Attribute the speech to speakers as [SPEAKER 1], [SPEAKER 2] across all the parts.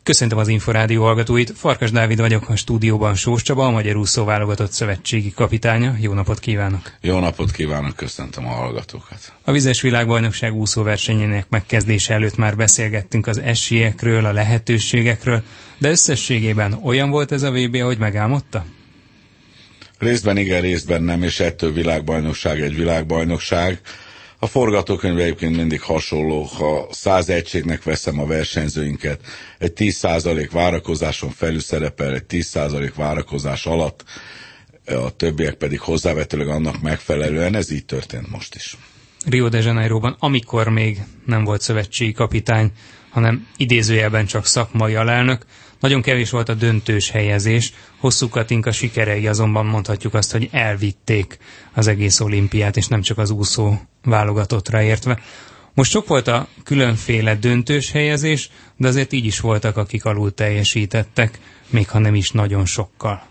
[SPEAKER 1] Köszöntöm az Inforádió hallgatóit, Farkas Dávid vagyok, a stúdióban Sós Csaba, a Magyar Úszó Válogatott szövetségi kapitánya. Jó napot kívánok!
[SPEAKER 2] Jó napot kívánok, köszöntöm a hallgatókat!
[SPEAKER 1] A vizes világbajnokság úszóversenyének megkezdése előtt már beszélgettünk az esélyekről, a lehetőségekről, de összességében olyan volt ez a VB, ahogy megálmodta?
[SPEAKER 2] Részben igen, részben nem, és ettől világbajnokság egy világbajnokság. A forgatókönyv egyébként mindig hasonló, ha 100 egységnek veszem a versenyzőinket, egy 10% várakozáson felül szerepel, egy 10% várakozás alatt, a többiek pedig hozzávetőleg annak megfelelően, ez így történt most is.
[SPEAKER 1] Rio de Janeiroban, amikor még nem volt szövetségi kapitány, hanem idézőjelben csak szakmai alelnök, nagyon kevés volt a döntős helyezés, hosszú Katinka sikerei azonban mondhatjuk azt, hogy elvitték az egész olimpiát, és nem csak az úszó válogatottra értve. Most sok volt a különféle döntős helyezés, de azért így is voltak, akik alul teljesítettek, még ha nem is nagyon sokkal.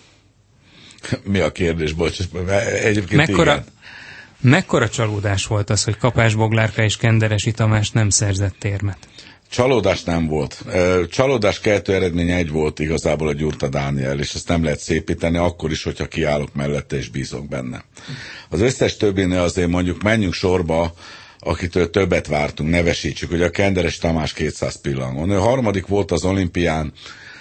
[SPEAKER 2] Mi a kérdés, bocs? Egyébként
[SPEAKER 1] Mekkora csalódás volt az, hogy Kapás Boglárka és Kenderesi Tamás nem szerzett érmet?
[SPEAKER 2] Csalódás nem volt. Csalódás keltő eredmény egy volt igazából a Gyurta Dániel, és ezt nem lehet szépíteni, akkor is, hogyha kiállok mellette és bízok benne. Az összes többinél azért mondjuk menjünk sorba, akitől többet vártunk, nevesítsük, hogy a Kenderesi Tamás 200 pillangon. Ő harmadik volt az olimpián,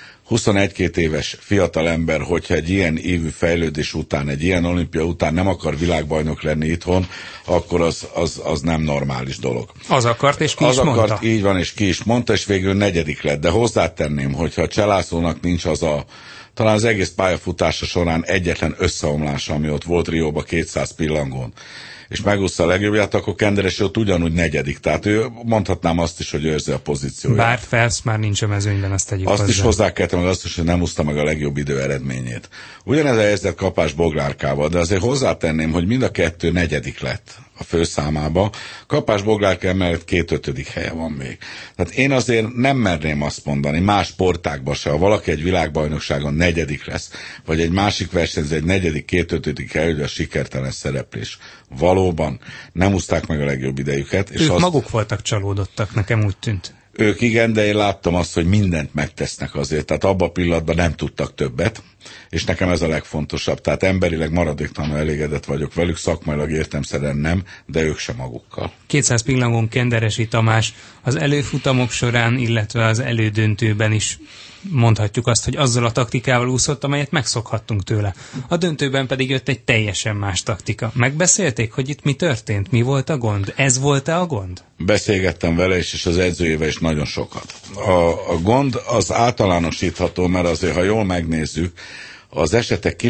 [SPEAKER 2] 21-22 éves fiatalember, hogyha egy ilyen évű fejlődés után, egy ilyen olimpia után nem akar világbajnok lenni itthon, akkor az nem normális dolog.
[SPEAKER 1] Az akart, és ki is mondta.
[SPEAKER 2] Az akart, így van, és ki is mondta, és végül negyedik lett. De hozzátenném, hogyha a Cselászlónak nincs az talán az egész pályafutása során egyetlen összeomlása, ami ott volt Rióba 200 pillangón, és megúszta a legjobbját, akkor Kenderesi ott ugyanúgy negyedik. Tehát ő mondhatnám azt is, hogy őrzi a pozícióját.
[SPEAKER 1] Bár Phelps már nincs a mezőnyben, azt tegyük
[SPEAKER 2] azt
[SPEAKER 1] hozzá.
[SPEAKER 2] is hozzá kell tenni, azt is, hogy nem úszta meg a legjobb idő eredményét. Ugyanez a helyzet Kapás Boglárkával, de azért hozzátenném, hogy mind a kettő negyedik lett a főszámába. Kapás Boglárka emellett 2/5. helye van még. Tehát én azért nem merném azt mondani, más sportákban se, ha valaki egy világbajnokságon negyedik lesz, vagy egy másik versenyző egy negyedik 2/5. helyű, a sikertelen szereplés. Valóban nem úszták meg a legjobb idejüket. És
[SPEAKER 1] ők maguk voltak csalódottak, nekem úgy tűnt.
[SPEAKER 2] Ők igen, de én láttam azt, hogy mindent megtesznek azért. Tehát abban a pillanatban nem tudtak többet, és nekem ez a legfontosabb. Tehát emberileg maradéktalanul elégedett vagyok velük, szakmailag értelemszerűen nem, de ők sem magukkal.
[SPEAKER 1] 200 pillangon Kenderesi Tamás az előfutamok során, illetve az elődöntőben is mondhatjuk azt, hogy azzal a taktikával úszott, amelyet megszokhattunk tőle. A döntőben pedig jött egy teljesen más taktika. Megbeszélték, hogy itt mi történt? Mi volt a gond? Ez volt-e a gond?
[SPEAKER 2] Beszélgettem vele is, és az edzőjével is nagyon sokat. A gond az általánosítható, mert azért, ha jól megnézzük, az esetek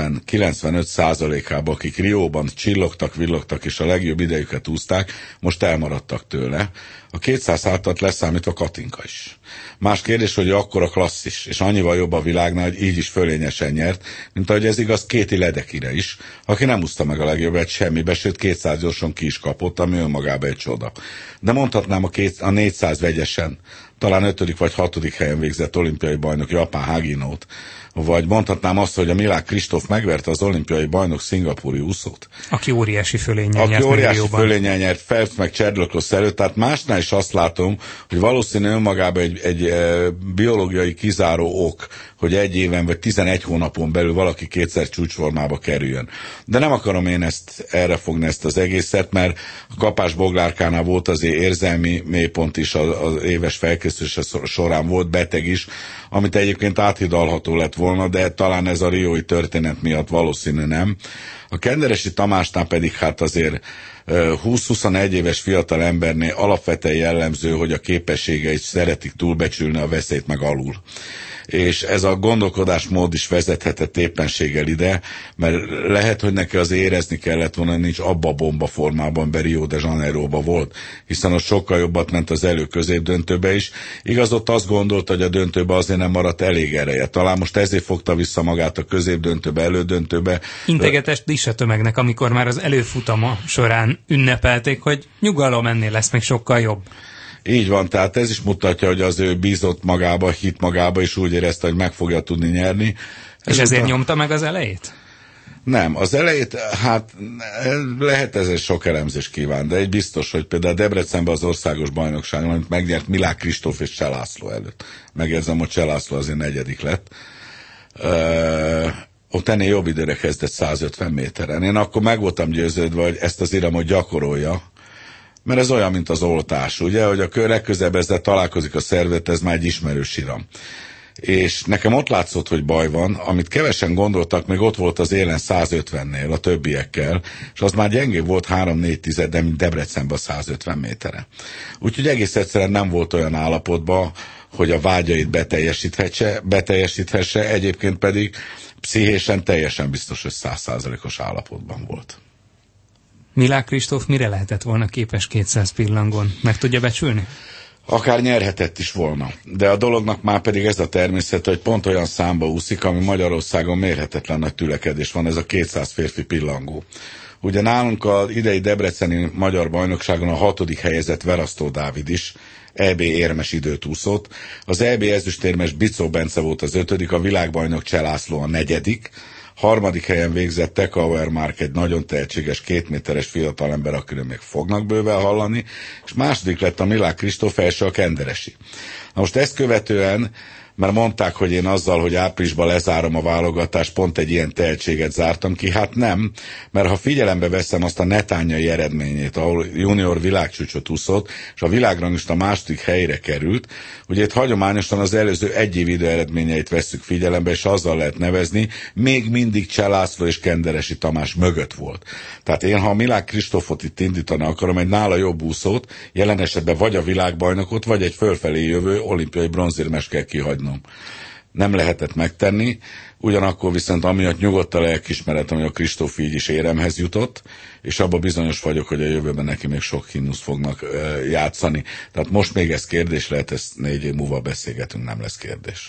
[SPEAKER 2] 90-95%-ában, akik Rióban csillogtak, villogtak, és a legjobb idejüket úszták, most elmaradtak tőle. A 200 hátat leszámítva Katinka is. Más kérdés, hogy akkora klasszis, és annyival jobb a világnál, hogy így is fölényesen nyert, mint ahogy ez igaz Kéti Ledekire is, aki nem úszta meg a legjobbet semmibe, sőt 200 gyorsan ki is kapott, ami önmagában egy csoda. De mondhatnám a 400 vegyesen, talán 5. vagy 6. helyen végzett olimpiai bajnok Japán Haginót, vagy mondhatnám azt, hogy a Milák Kristóf megverte az olimpiai bajnok szingapúri úszót.
[SPEAKER 1] Aki óriási fölénnyel
[SPEAKER 2] nyert Phelps meg Chadwick előtt, tehát másnál is azt látom, hogy valószínű önmagában egy biológiai kizáró ok, hogy egy éven vagy 11 hónapon belül valaki kétszer csúcsformába kerüljön. De nem akarom én erre fogni ezt az egészet, mert a Kapás Boglárkánál volt azért érzelmi mélypont is az éves felkészülése során, volt beteg is, amit egyébként áthidalható lett volna, de talán ez a riói történet miatt valószínű nem. A Kenderesi Tamásnál pedig hát azért 20-21 éves fiatal embernél alapvetően jellemző, hogy a képességeit szeretik túlbecsülni, a veszélyt meg alul. És ez a gondolkodásmód is vezethetett éppenséggel ide, mert lehet, hogy neki az érezni kellett volna, nincs abba a bomba formában, be Rio de Janeiroba volt, hiszen ott sokkal jobbat ment az középdöntőbe is. Igaz, ott azt gondolta, hogy a döntőbe azért nem maradt elég ereje. Talán most ezért fogta vissza magát a középdöntőbe, elődöntőbe.
[SPEAKER 1] Integetes is a tömegnek, amikor már az előfutama során ünnepelték, hogy nyugalom, ennél lesz még sokkal jobb.
[SPEAKER 2] Így van, tehát ez is mutatja, hogy az ő bízott magába, hit magába, és úgy érezte, hogy meg fogja tudni nyerni.
[SPEAKER 1] És ezért nyomta meg az elejét?
[SPEAKER 2] Nem, az elejét, hát lehet ez sok elemzés kíván, de egy biztos, hogy például Debrecenben az országos bajnokságon, amit megnyert Milák Kristóf és Cseh László előtt. Megjegyzem, hogy Cseh László azért 4. lett. Ott ennél jobb időre kezdett 150 méteren. Én akkor meg voltam győződve, hogy ezt az iramot gyakorolja, mert ez olyan, mint az oltás, ugye, hogy a legközelebb ezzel találkozik a szervezet, ez már egy ismerős iram. És nekem ott látszott, hogy baj van, amit kevesen gondoltak, még ott volt az élen 150-nél a többiekkel, és az már gyengébb volt 3-4 tized, de mint Debrecenben 150 méterre. Úgyhogy egész egyszerűen nem volt olyan állapotban, hogy a vágyait beteljesíthesse, egyébként pedig pszichésen teljesen biztos, hogy 100%-os állapotban volt.
[SPEAKER 1] Milák Kristóf mire lehetett volna képes 200 pillangon? Meg tudja becsülni?
[SPEAKER 2] Akár nyerhetett is volna. De a dolognak már pedig ez a természet, hogy pont olyan számba úszik, ami Magyarországon mérhetetlen nagy tülekedés van, ez a 200 férfi pillangó. Ugye nálunk az idei debreceni magyar bajnokságon a 6. helyezett Verasztó Dávid is EB érmes időt úszott. Az EB ezüstérmes Bicó Bence volt az 5., a világbajnok Cseh László a 4., 3. helyen végzett Tekauer Márk, egy nagyon tehetséges 2 méteres fiatalember, akiről még fognak bőven hallani, és 2. lett a Milák Kristóf, első a Kenderesi. Na most ezt követően, mert mondták, hogy én azzal, hogy áprilisban lezárom a válogatást, pont egy ilyen tehetséget zártam ki. Hát nem, mert ha figyelembe veszem azt a netányai eredményét, ahol junior világcsúcsot úszott, és a világranglista 2. helyre került, ugye itt hagyományosan az előző egy év idő eredményeit vesszük figyelembe, és azzal lehet nevezni, még mindig Cseh László és Kenderesi Tamás mögött volt. Tehát én, ha a Milák Kristófot itt indítani akarom, egy nála jobb úszót, jelen esetben vagy a világbajnokot, vagy egy fölfelé jövő olimpiai bronzérmest kell kihagynom. Nem lehetett megtenni, ugyanakkor viszont amiatt nyugodt a lelkiismeretem, hogy a Kristóf így is éremhez jutott, és abban bizonyos vagyok, hogy a jövőben neki még sok himnusz fognak játszani. Tehát most még ez kérdés lehet, ezt 4 év múlva beszélgetünk, nem lesz kérdés.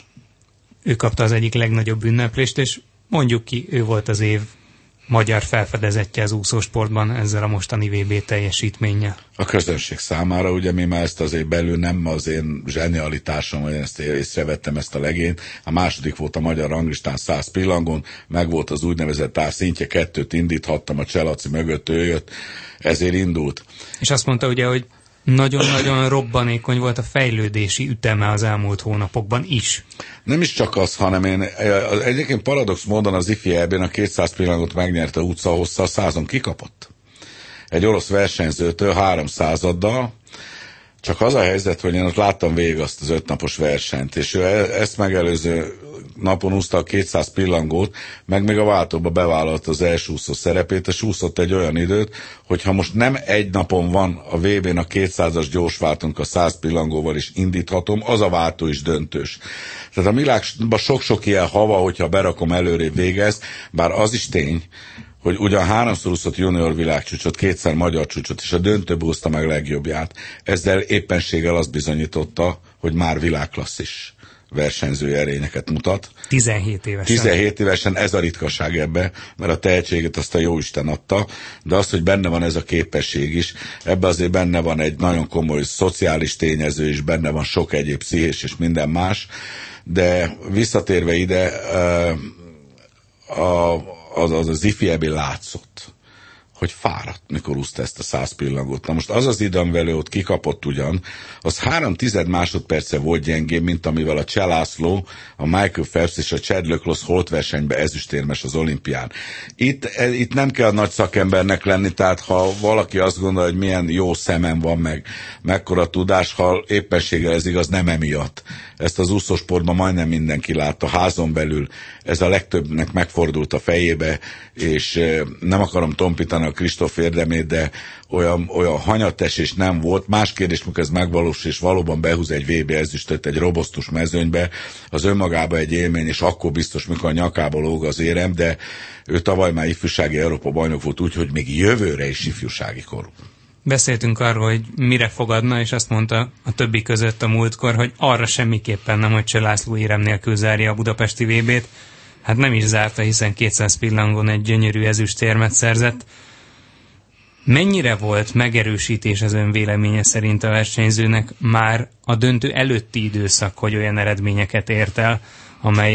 [SPEAKER 1] Ő kapta az egyik legnagyobb ünneplést, és mondjuk ki, ő volt az év magyar felfedezetje az úszósportban ezzel a mostani VB teljesítménnyel.
[SPEAKER 2] A közönség számára, ugye mi már ezt azért belül nem az én zsenialitásom, hogy ezt észrevettem ezt a legényt. A 2. volt a magyar ranglistán 100 pillangon, meg volt az úgynevezett szintje, 2 indíthattam, a Cselaci mögött ő jött, ezért indult.
[SPEAKER 1] És azt mondta ugye, hogy nagyon-nagyon robbanékony volt a fejlődési üteme az elmúlt hónapokban is.
[SPEAKER 2] Nem is csak az, hanem én egyébként paradox módon az IFI EB-n a 200 pillangot megnyerte utcahosszal, 100-on kikapott. Egy orosz versenyzőtől 300-addal, csak az a helyzet, hogy én ott láttam végig azt az 5 napos versenyt, és ő ezt megelőző napon úszta a 200 pillangót, meg még a váltóba bevállalta az első úszó szerepét, és úszott egy olyan időt, hogyha most nem egy napon van a VB-n a 200-as gyorsváltunk a 100 pillangóval is indíthatom, az a váltó is döntős. Tehát a világban sok-sok ilyen hava, hogyha berakom előrébb végez, bár az is tény, hogy ugyan 3-szor úszott junior világcsúcsot, 2-szer magyar csúcsot, és a döntőbe úszta meg legjobbját. Ezzel éppenséggel azt bizonyította, hogy már világklasszis versenyző erényeket mutat.
[SPEAKER 1] 17 évesen.
[SPEAKER 2] 17 évesen, ez a ritkaság ebbe, mert a tehetséget azt a jóisten adta, de az, hogy benne van ez a képesség is, ebbe azért benne van egy nagyon komoly szociális tényező is, benne van sok egyéb pszichés és minden más, visszatérve ide, az IFI EB látszott, hogy fáradt, mikor úszta ezt a 100 pillangót. Na most az az idő, amivel ő ott kikapott ugyan, az 3/10 másodperce volt gyengébb, mint amivel a Cseh László, a Michael Phelps és a Chad Leclos holtversenyben ezüstérmes az olimpián. Itt nem kell nagy szakembernek lenni, tehát ha valaki azt gondolja, hogy milyen jó szemem van, meg mekkora tudás, ha éppenséggel ez igaz, nem emiatt. Ezt az úszósportban majdnem mindenki látta, házon belül. Ez a legtöbbnek megfordult a fejébe, és nem akarom tompítani a Kristóf érdemét, de olyan hanyatesés nem volt. Más kérdés, mikor ez megvalósul, és valóban behúz egy VB ezüstöt egy robosztus mezőnybe, az önmagában egy élmény, és akkor biztos, mikor a nyakába lóg az érem, de ő tavaly már ifjúsági Európa bajnok volt úgy, hogy még jövőre is ifjúsági korú.
[SPEAKER 1] Beszéltünk arról, hogy mire fogadna, és azt mondta a többi között a múltkor, hogy arra semmiképpen nem, hogy Cseh László érem nélkül zárja a budapesti VB-t. Hát nem is zárta, hiszen 200 pillangon egy gyönyörű ezüstérmet szerzett. Mennyire volt megerősítés az ön véleménye szerint a versenyzőnek már a döntő előtti időszak, hogy olyan eredményeket ért el, amellyel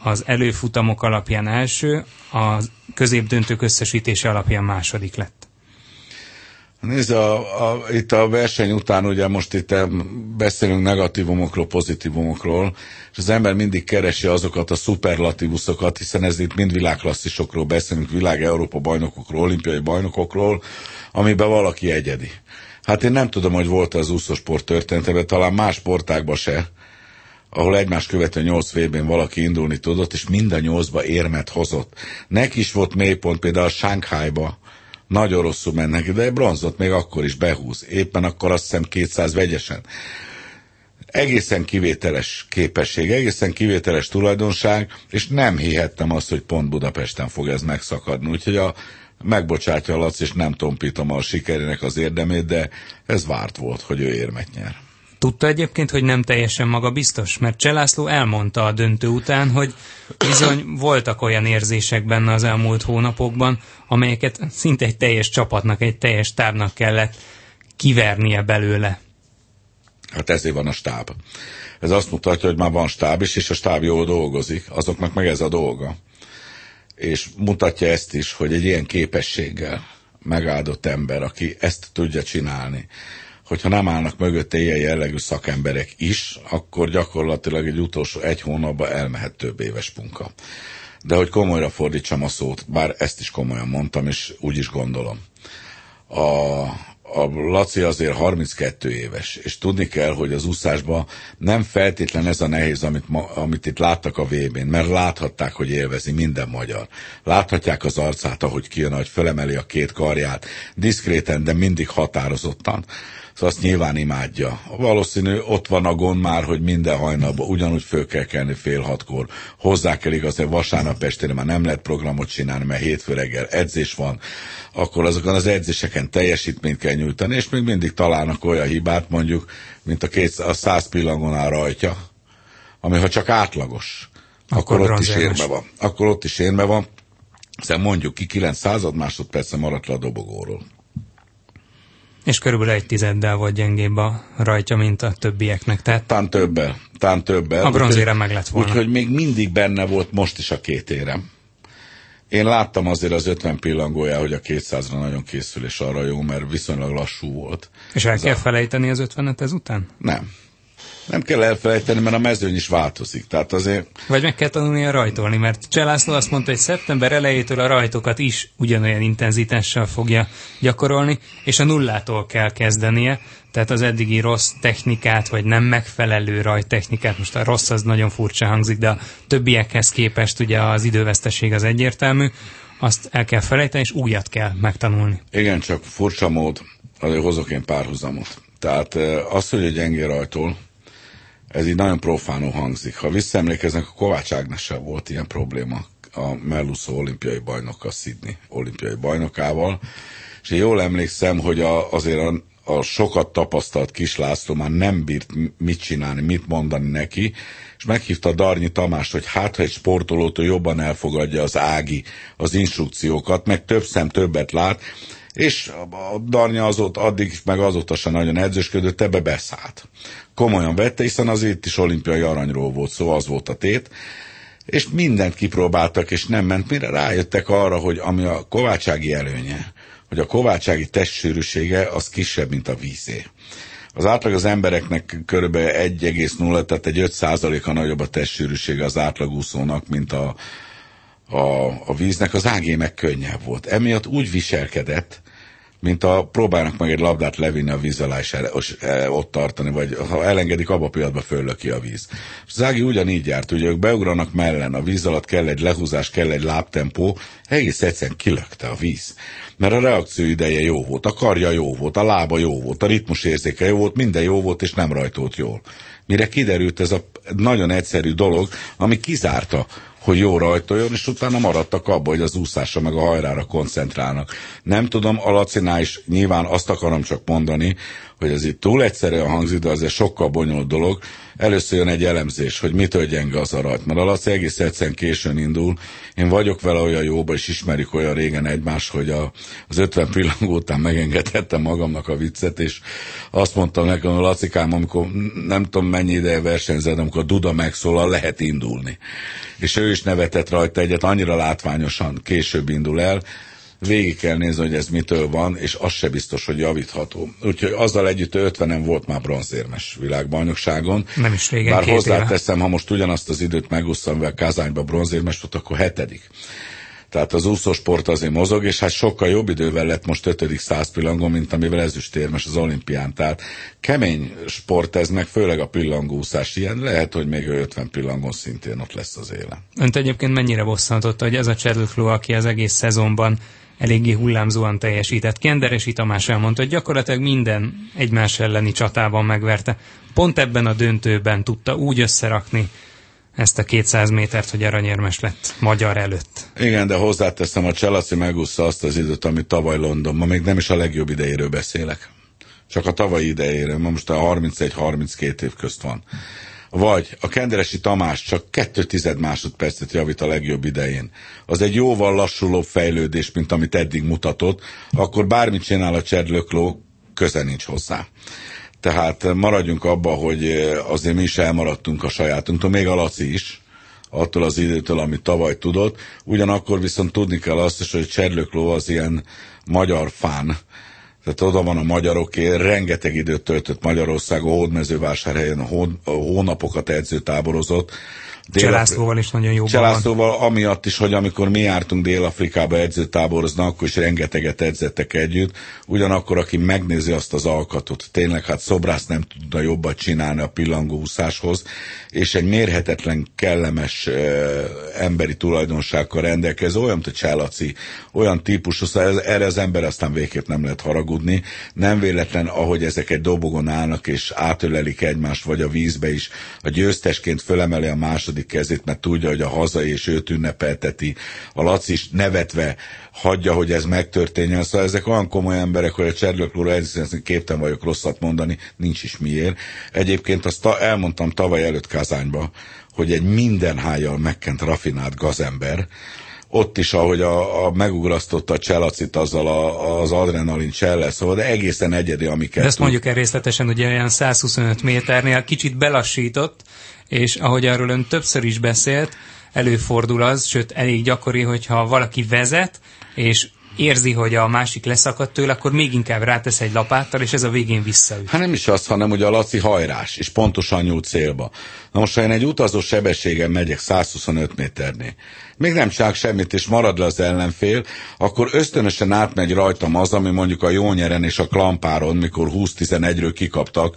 [SPEAKER 1] az előfutamok alapján első, a középdöntők összesítése alapján második lett.
[SPEAKER 2] Nézd, itt a verseny után ugye most itt beszélünk negatívumokról, pozitívumokról, és az ember mindig keresi azokat a szuperlatívuszokat, hiszen ez itt mind világklasszisokról beszélünk, világ-Európa bajnokokról, olimpiai bajnokokról, amiben valaki egyedi. Hát én nem tudom, hogy volt az úszósport történetében, talán más sportágban se, ahol egymás követő 8 VB-n valaki indulni tudott, és mind a 8-ba érmet hozott. Neki is volt mélypont, például a Shanghaiba, nagyon rosszul mennek, de egy bronzot még akkor is behúz. Éppen akkor azt hiszem 200 vegyesen. Egészen kivételes képesség, egészen kivételes tulajdonság, és nem hihettem azt, hogy pont Budapesten fog ez megszakadni. Úgyhogy megbocsátja a Laci, és nem tompítom a sikerének az érdemét, de ez várt volt, hogy ő érmet nyer.
[SPEAKER 1] Tudta egyébként, hogy nem teljesen magabiztos? Mert Cseh László elmondta a döntő után, hogy bizony voltak olyan érzések benne az elmúlt hónapokban, amelyeket szinte egy teljes csapatnak, egy teljes tábnak kellett kivernie belőle.
[SPEAKER 2] Hát ezért van a stáb. Ez azt mutatja, hogy már van stáb is, és a stáb jól dolgozik, azoknak meg ez a dolga. És mutatja ezt is, hogy egy ilyen képességgel megáldott ember, aki ezt tudja csinálni, hogyha nem állnak mögötte ilyen jellegű szakemberek is, akkor gyakorlatilag egy utolsó 1 hónapban elmehet több éves munka. De hogy komolyra fordítsam a szót, bár ezt is komolyan mondtam, és úgy is gondolom. A Laci azért 32 éves, és tudni kell, hogy az úszásban nem feltétlen ez a nehéz, amit itt láttak a VB-n, mert láthatták, hogy élvezi minden magyar. Láthatják az arcát, ahogy kijön, ahogy felemeli a 2 karját, diszkréten, de mindig határozottan. Szóval azt nyilván imádja. Valószínű ott van a gond már, hogy minden hajnalban ugyanúgy föl kell kelni 5:30-kor. Hozzá kell igaz, hogy vasárnap estére már nem lehet programot csinálni, mert hétfő reggel edzés van. Akkor azokon az edzéseken teljesítményt kell nyújtani, és még mindig találnak olyan hibát, mondjuk, mint a 100 pillangonál rajtja, ami ha csak átlagos, akkor ott is érme van. Akkor ott is érme van. Szóval mondjuk ki 900 másodpercen maradt le a dobogóról.
[SPEAKER 1] És körülbelül 1/10 volt gyengébb a rajtja, mint a többieknek. Tehát
[SPEAKER 2] Tán többel.
[SPEAKER 1] A bronzérem meg lett volna.
[SPEAKER 2] Úgyhogy még mindig benne volt most is a 2 érem. Én láttam azért az 50 pillangójá, hogy a 200-ra nagyon készül, és arra jó, mert viszonylag lassú volt.
[SPEAKER 1] És el kell felejteni az 50-et ezután?
[SPEAKER 2] Nem kell elfelejteni, mert a mezőny is változik. Tehát azért...
[SPEAKER 1] Vagy meg kell tanulnia rajtolni, mert Cseh László azt mondta, hogy szeptember elejétől a rajtokat is ugyanolyan intenzitással fogja gyakorolni, és a nullától kell kezdenie, tehát az eddigi rossz technikát, vagy nem megfelelő rajttechnikát, most a rossz az nagyon furcsa hangzik, de a többiekhez képest ugye az időveszteség az egyértelmű, azt el kell felejteni, és újat kell megtanulni.
[SPEAKER 2] Igen, csak furcsa mód, azért hozok én párhuzamot. Tehát az, hogy egy gyengé rajtol, ez így nagyon profánul hangzik. Ha visszaemlékeznek, a Kovács Ágnessel volt ilyen probléma a mellúszó olimpiai bajnokkal, Sydney olimpiai bajnokával, és én jól emlékszem, hogy azért a sokat tapasztalt Kis László már nem bírt mit csinálni, mit mondani neki, és meghívta Darnyi Tamást, hogy hát, ha egy sportolótól jobban elfogadja az Ági az instrukciókat, meg több szem többet lát, és a Darnyi azóta sem nagyon edzősködött, ebbe beszállt. Komolyan vette, hiszen az itt is olimpiai aranyról volt szó, az volt a tét, és mindent kipróbáltak, és nem ment, mire rájöttek arra, hogy ami a kovácsági előnye, hogy a kovácsági testsűrűsége az kisebb, mint a vízé. Az átlag az embereknek kb. 1,0, tehát egy 5%-a nagyobb a testsűrűsége az átlagúszónak, mint a víznek. Az Ágé meg könnyebb volt. Emiatt úgy viselkedett, mint próbálnak meg egy labdát levinni a víz alá, és ott tartani, vagy ha elengedik, abba a pillanatban föllöki a víz. És az Ági ugyanígy járt, ugye ők beugranak mellen, a víz alatt kell egy lehúzás, kell egy lábtempó, egész egyszerűen kilökte a víz. Mert a reakció ideje jó volt, a karja jó volt, a lába jó volt, a ritmusérzéke jó volt, minden jó volt, és nem rajtolt jól. Mire kiderült ez a nagyon egyszerű dolog, ami kizárta, hogy jó rajtoljon, és utána maradtak abba, hogy az úszásra meg a hajrára koncentrálnak. Nem tudom, a Lacinál is nyilván azt akarom csak mondani, hogy ez itt túl egyszerűen hangzik, de azért sokkal bonyolult dolog. Először jön egy elemzés, hogy mitől gyenge az a rajt. Mert a Laci egész egyszerűen későn indul. Én vagyok vele olyan jóba, és ismerjük olyan régen egymást, hogy az 50 pillangó után megengedhettem magamnak a viccet, és azt mondtam nekem, a Lacikám, amikor nem tudom mennyi ideje versenyzett, amikor a duda megszólal, lehet indulni. És ő is nevetett rajta egyet, annyira látványosan később indul el. Végig kell nézni, hogy ez mitől van, és az se biztos, hogy javítható. Úgyhogy azzal együtt 50-en volt már bronzérmes világbajnokságon.
[SPEAKER 1] Nem is régen,
[SPEAKER 2] bár
[SPEAKER 1] 2
[SPEAKER 2] hozzáteszem, ha most ugyanazt az időt megúsztam, mivel Kazányba bronzérmes volt, akkor 7. Tehát az úszósport azért mozog, és hát sokkal jobb idővel lett most 5. 100 pillangon, mint amivel ezüstérmes az olimpián. Tehát kemény sport ez, meg főleg a pillangóúszás ilyen. Lehet, hogy még 50 pillangon szintén ott lesz az élen.
[SPEAKER 1] Önt egyébként mennyire bosszantotta, hogy ez a Csedlökló, aki az egész szezonban eléggé hullámzóan teljesített. Kenderesi Tamás elmondta, hogy gyakorlatilag minden egymás elleni csatában megverte. Pont ebben a döntőben tudta úgy összerakni ezt a 200 métert, hogy aranyérmes lett magyar előtt.
[SPEAKER 2] Igen, de hozzáteszem, a Cselaci megúszta azt az időt, amit tavaly Londonban, még nem is a legjobb idejéről beszélek. Csak a tavalyi idejéről, most a 31-32 év közt van. Vagy a Kenderesi Tamás csak 2 másodpercet javít a legjobb idején. Az egy jóval lassulóbb fejlődés, mint amit eddig mutatott, akkor bármit csinál a Csedlökló, köze nincs hozzá. Tehát maradjunk abba, hogy azért mi is elmaradtunk a sajátunktól, még a Laci is, attól az időtől, amit tavaly tudott. Ugyanakkor viszont tudni kell azt is, hogy Csedlökló az ilyen magyar fán. Tehát oda van a magyaroké, rengeteg időt töltött Magyarországon, Hódmezővásárhelyen, hónapokat edzőtáborozott.
[SPEAKER 1] Cselászlóval is nagyon jóban
[SPEAKER 2] Cselászlóval, amiatt is, hogy amikor mi jártunk Dél-Afrikába edzőtáborozni, akkor is rengeteget edzettek együtt. Ugyanakkor, aki megnézi azt az alkatot, tényleg hát szobrász nem tudna jobbat csinálni a pillangóúszáshoz, és egy mérhetetlen, kellemes emberi tulajdonsággal rendelkező, olyan, mint a Cselaci, olyan típusú, erre az ember aztán végképp nem lehet haragudni. Nem véletlen, ahogy ezek egy dobogon állnak, és átölelik egymást, vagy a vízbe is, a győztesként fölemeli a második kezét, mert tudja, hogy a hazai, és őt ünnepelteti. A Laci is nevetve hagyja, hogy ez megtörténjen. Szóval ezek olyan komoly emberek, hogy a Csedlöklóra egyszerűen képtelen vagyok rosszat mondani, nincs is miért. Egyébként azt elmondtam tavaly előtt Kazányba, hogy egy minden hájjal megkent rafinált gazember, ott is, ahogy megugrasztotta a Cselacit azzal az adrenalin csellel, szóval de egészen egyedi, amiket
[SPEAKER 1] de ezt mondjuk el részletesen, ugye olyan 125 méternél kicsit belassított, és ahogy arról ön többször is beszélt, előfordul az, sőt elég gyakori, hogyha valaki vezet, és érzi, hogy a másik leszakadt tőle, akkor még inkább rátesz egy lapáttal, és ez a végén visszaüt.
[SPEAKER 2] Hát nem is az, hanem ugye a Laci hajrás, és pontosan nyújt célba. Na most, ha én egy utazó sebességen megyek 125 méternél, még nem csinálok semmit, és marad le az ellenfél, akkor ösztönösen átmegy rajtam az, ami mondjuk a Jónyeren és a Klampáron, mikor 20-11-ről kikaptak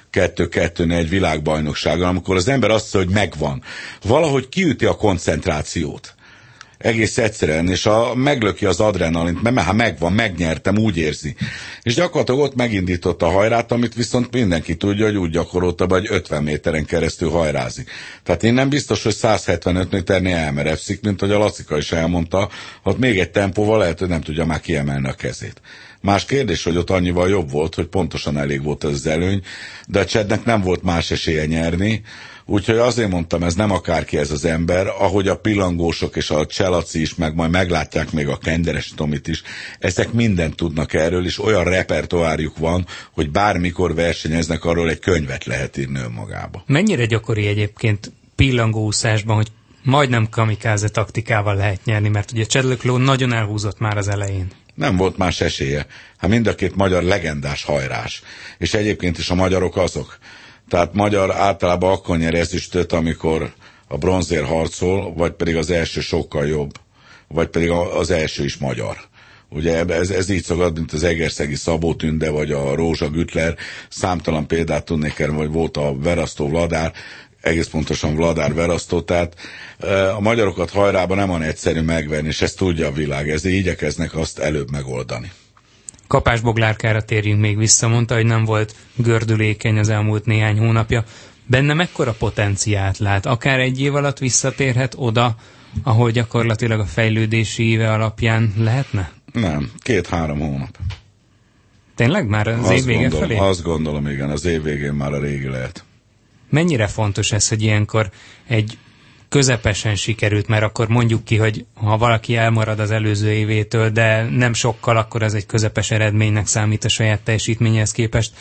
[SPEAKER 2] 2-2-nél egy világbajnokságon, amikor az ember azt mondja, hogy megvan. Valahogy kiüti a koncentrációt. Egész egyszerűen, és meglöki az adrenalint, mert ha megvan, megnyertem, úgy érzi. És gyakorlatilag ott megindította a hajrát, amit viszont mindenki tudja, hogy úgy gyakorolta, hogy 50 méteren keresztül hajrázik. Tehát én nem biztos, hogy 175 méternél elmerevszik, mint hogy a Lacika is elmondta, ott még egy tempóval lehet, hogy nem tudja már kiemelni a kezét. Más kérdés, hogy ott annyival jobb volt, hogy pontosan elég volt az előny, de a Csednek nem volt más esélye nyerni, úgyhogy azért mondtam, ez nem akárki ez az ember, ahogy a pillangósok és a Cselaci is, meg majd meglátják még a Kenderesi Tomit is, ezek mindent tudnak erről, és olyan repertoárjuk van, hogy bármikor versenyeznek, arról egy könyvet lehet írni önmagába.
[SPEAKER 1] Mennyire gyakori egyébként pillangóúszásban, hogy majdnem kamikáze taktikával lehet nyerni, mert ugye Csedlökló nagyon elhúzott már az elején.
[SPEAKER 2] Nem volt más esélye. Hát mind a két magyar legendás hajrás. És egyébként is a magyarok azok. Tehát magyar általában akkor nyer ezüstöt, amikor a bronzér harcol, vagy pedig az első sokkal jobb, vagy pedig az első is magyar. Ugye ez így szokott, mint az egerszegi Szabó Tünde, vagy a Rózsa Güttler. Számtalan példát tudnék erre, vagy volt a Verasztó Vladár, egész pontosan Vladár Verasztó, tehát a magyarokat hajrában nem van egyszerű megvenni, és ezt tudja a világ, ezért igyekeznek azt előbb megoldani.
[SPEAKER 1] Kapás Boglárkára térjünk még vissza, mondta, hogy nem volt gördülékeny az elmúlt néhány hónapja. Benne mekkora potenciált lát? Akár egy év alatt visszatérhet oda, ahol gyakorlatilag a fejlődési éve alapján lehetne?
[SPEAKER 2] Nem, 2-3 hónap.
[SPEAKER 1] Tényleg már az év vége felé?
[SPEAKER 2] Azt gondolom, igen, az év végén már a régi lehet.
[SPEAKER 1] Mennyire fontos ez, hogy ilyenkor egy közepesen sikerült, mert akkor mondjuk ki, hogy ha valaki elmarad az előző évétől, de nem sokkal, akkor ez egy közepes eredménynek számít a saját teljesítményhez képest,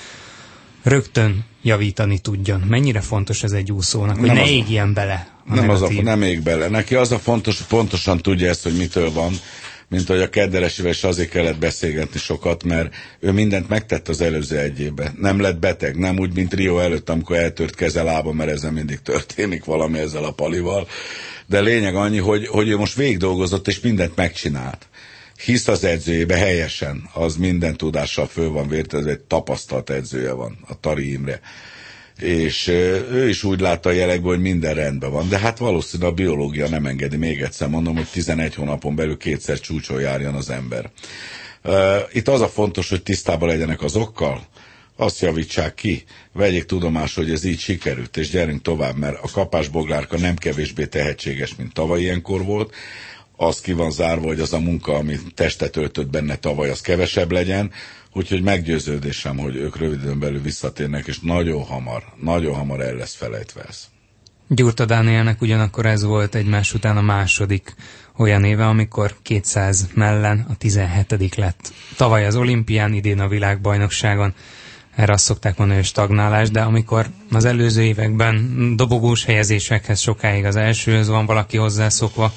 [SPEAKER 1] rögtön javítani tudjon. Mennyire fontos ez egy úszónak, hogy ne égjen bele a negatív?
[SPEAKER 2] Nem ég bele. Neki az a fontos, hogy pontosan tudja ezt, hogy mitől van, mint hogy a Kedderesivel is azért kellett beszélgetni sokat, mert ő mindent megtett az előző egy évben. Nem lett beteg, nem úgy, mint Rio előtt, amikor eltört keze lába, mert ezzel mindig történik valami ezzel a palival. De lényeg annyi, hogy ő most végigdolgozott, és mindent megcsinált. Hisz az edzőjébe helyesen, az minden tudással föl van vért, ez egy tapasztalt edzője van, a Tari Imre. És ő is úgy látta a jelekből, hogy minden rendben van. De hát valószínűleg a biológia nem engedi. Még egyszer mondom, hogy 11 hónapon belül 2-szer csúcson járjon az ember. Itt az a fontos, hogy tisztában legyenek az okkal, azt javítsák ki, vegyék tudomásul, hogy ez így sikerült, és gyerünk tovább, mert a kapásboglárka nem kevésbé tehetséges, mint tavaly ilyenkor volt. Az ki van zárva, hogy az a munka, ami testet öltött benne tavaly, az kevesebb legyen, úgyhogy meggyőződésem, hogy ők röviden belül visszatérnek, és nagyon hamar el lesz felejtve ez.
[SPEAKER 1] Gyurta Dánielnek ugyanakkor ez volt egymás után a második olyan éve, amikor 200 mellen a 17. lett. Tavaly az olimpián, idén a világbajnokságon. Erre azt szokták mondani, hogy stagnálás, de amikor az előző években dobogós helyezésekhez sokáig az elsőhöz van valaki hozzászokva,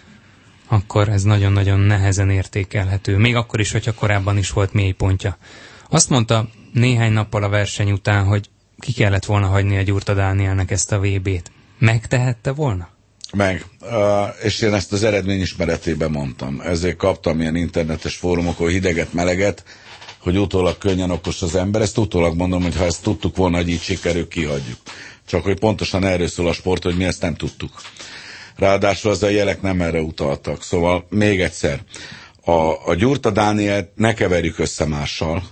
[SPEAKER 1] akkor ez nagyon-nagyon nehezen értékelhető. Még akkor is, hogyha korábban is volt mélypontja. Azt mondta néhány nappal a verseny után, hogy ki kellett volna hagyni a Gyurta Dánielnek ezt a VB-t. Megtehette volna?
[SPEAKER 2] Meg. És én ezt az eredmény ismeretében mondtam. Ezért kaptam ilyen internetes fórumokon hideget, meleget, hogy utólag könnyen okos az ember. Ezt utólag mondom, hogy ha ezt tudtuk volna, hogy így sikerül, kihagyjuk. Csak hogy pontosan erről szól a sport, hogy mi ezt nem tudtuk. Ráadásul az a jelek nem erre utaltak. Szóval még egyszer, a Gyurta Dánielt ne keverjük össze mással,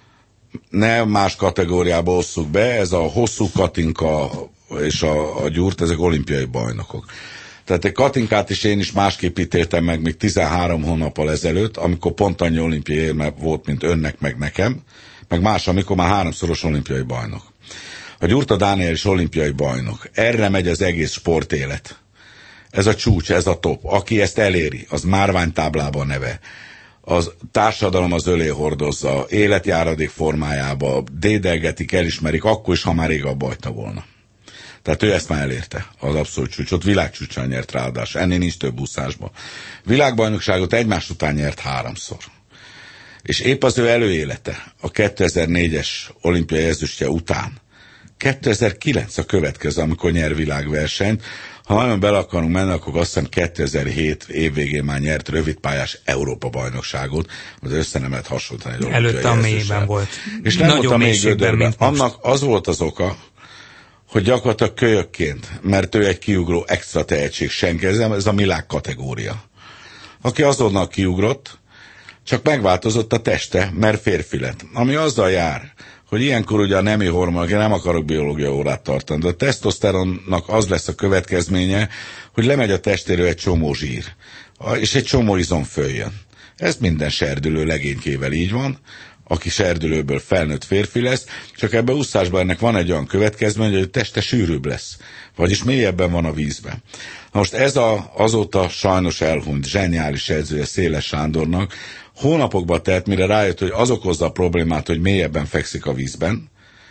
[SPEAKER 2] ne más kategóriába osszuk be, ez a hosszú Katinka és a Gyurt, ezek olimpiai bajnokok. Tehát egy Katinkát is én is másképp ítéltem meg még 13 hónappal ezelőtt, amikor pont annyi olimpiai érme volt, mint önnek, meg nekem, meg más, amikor már 3-szoros olimpiai bajnok. A Gyurta Dániel is olimpiai bajnok. Erre megy az egész sportélet. Ez a csúcs, ez a top. Aki ezt eléri, az márványtáblában neve. Az társadalom az ölé hordozza, életjáradék formájába, dédelgetik, elismerik, akkor is, ha már rég abba hagyta volna. Tehát ő ezt már elérte, az abszolút csúcsot, világcsúccsal nyert ráadásul, ennél nincs több úszásban. Világbajnokságot egymás után nyert 3-szor. És épp az ő előélete, a 2004-es olimpiai ezüstje után, 2009 a következő, amikor nyer világversenyt. Ha nagyon bele akarunk menni, akkor azt hiszem 2007 évvégén már nyert rövidpályás Európa-bajnokságot, az össze nem lehet hasonlítani egy olimpiai
[SPEAKER 1] előtte a mélyben volt.
[SPEAKER 2] És nem volt a mély gödörben. Annak az volt az oka, hogy gyakorlatilag kölyökként, mert ő egy kiugró extra tehetség, senki, ez a Milák kategória. Aki azonnal kiugrott, csak megváltozott a teste, mert férfi lett. Ami azzal jár, hogy ilyenkor ugye a nemi hormonok, én nem akarok biológia órát tartani, de a tesztoszteronnak az lesz a következménye, hogy lemegy a testéről egy csomó zsír, és egy csomó izom följön. Ez minden serdülő legénykével így van, aki serdülőből felnőtt férfi lesz, csak ebben a úszásban ennek van egy olyan következmény, hogy a teste sűrűbb lesz, vagyis mélyebben van a vízben. Most ez azóta sajnos elhunyt, zseniális edzője Széles Sándornak, hónapokba telt, mire rájött, hogy az okozza a problémát, hogy mélyebben fekszik a vízben,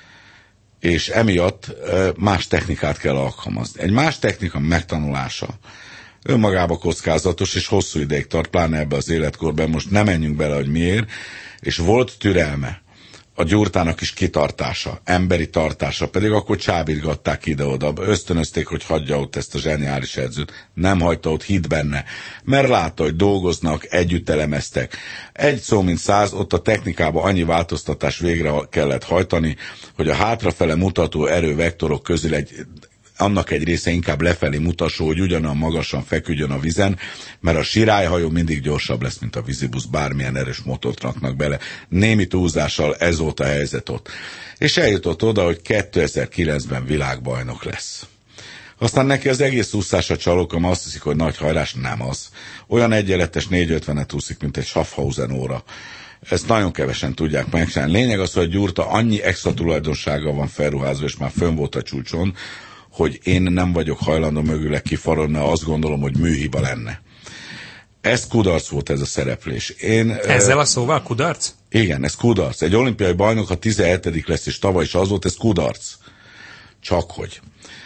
[SPEAKER 2] és emiatt más technikát kell alkalmazni. Egy más technika megtanulása önmagába kockázatos, és hosszú ideig tart, pláne ebbe az életkorban, most nem menjünk bele, hogy miért, és volt türelme, a Gyurtának is kitartása, emberi tartása, pedig akkor csábítgatták ide-oda, ösztönözték, hogy hagyja ott ezt a zseniális edzőt. Nem hagyta ott, hitt benne, mert látta, hogy dolgoznak, együtt elemeztek. Egy szó mint 100, ott a technikában annyi változtatás végre kellett hajtani, hogy a hátrafele mutató erővektorok közül annak egy része inkább lefelé mutasó, hogy ugyanolyan magasan feküdjön a vízen, mert a sirályhajó mindig gyorsabb lesz, mint a vízibusz, bármilyen erős motort raknak bele. Némi túlzással ez volt a helyzet ott. És eljutott oda, hogy 2009-ben világbajnok lesz. Aztán neki az egész úszása csalókom, azt hiszik, hogy nagy hajlás, nem az. Olyan egyenletes 450-et úszik, mint egy Schaffhausen óra. Ezt nagyon kevesen tudják megcsinálni. Lényeg az, hogy Gyurta annyi extra tulajdonsága van felruházva, és már fönn volt a csúcson, hogy én nem vagyok hajlandó mögüle kifarodni, azt gondolom, hogy műhiba lenne. Ez kudarc volt, ez a szereplés.
[SPEAKER 1] Ezzel a szóval kudarc?
[SPEAKER 2] Igen, ez kudarc. Egy olimpiai bajnok, ha 17. lesz, és tavaly is az volt, ez kudarc. Csak hogy.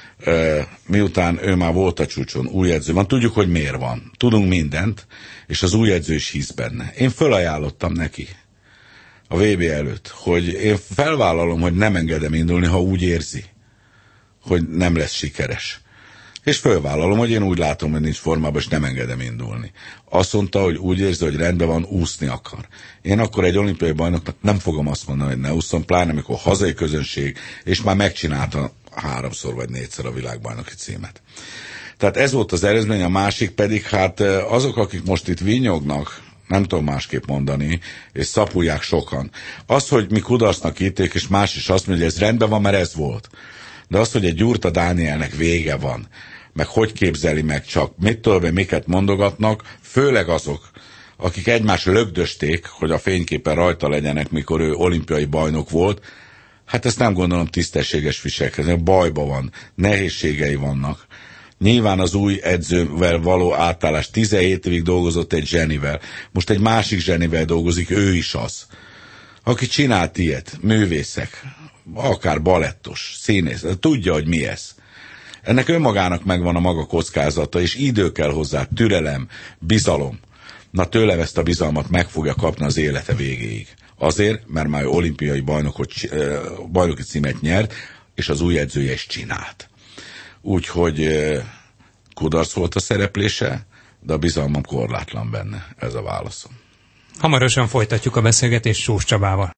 [SPEAKER 2] Miután ő már volt a csúcson, új edző van, tudjuk, hogy miért van. Tudunk mindent, és az új edző is hisz benne. Én fölajánlottam neki a VB előtt, hogy én felvállalom, hogy nem engedem indulni, ha úgy érzi, hogy nem lesz sikeres. És fölvállalom, hogy én úgy látom, hogy nincs formában, és nem engedem indulni. Azt mondta, hogy úgy érzi, hogy rendben van, úszni akar. Én akkor egy olimpiai bajnoknak nem fogom azt mondani, hogy ne ússzon, pláne amikor hazai közönség, és már megcsinálta 3-szor vagy 4-szer a világbajnoki címet. Tehát ez volt az előzmény, a másik pedig, hát azok, akik most itt vinyognak, nem tudom másképp mondani, és szapulják sokan. Az, hogy mi kudarcnak ítélték, és más is azt mondja, hogy ez rendben van, mert ez volt. De az, hogy egy Gyurta Dánielnek vége van, meg hogy képzeli meg csak, mit tudom, miket mondogatnak, főleg azok, akik egymást lögdösték, hogy a fényképen rajta legyenek, mikor ő olimpiai bajnok volt, hát ezt nem gondolom tisztességes viselkedni, bajba van, nehézségei vannak. Nyilván az új edzővel való átállás, 17 évig dolgozott egy zsenivel, most egy másik zsenivel dolgozik, ő is az. Aki csinált ilyet, művészek, akár balettos, színész, tudja, hogy mi ez. Ennek önmagának megvan a maga kockázata, és idő kell hozzá, türelem, bizalom. Na tőlem ezt a bizalmat meg fogja kapni az élete végéig. Azért, mert már olimpiai bajnoki címet nyert, és az új edzője is csinált. Úgyhogy kudarc volt a szereplése, de a bizalmam korlátlan benne. Ez a válaszom.
[SPEAKER 1] Hamarosan folytatjuk a beszélgetést Sós Csabával.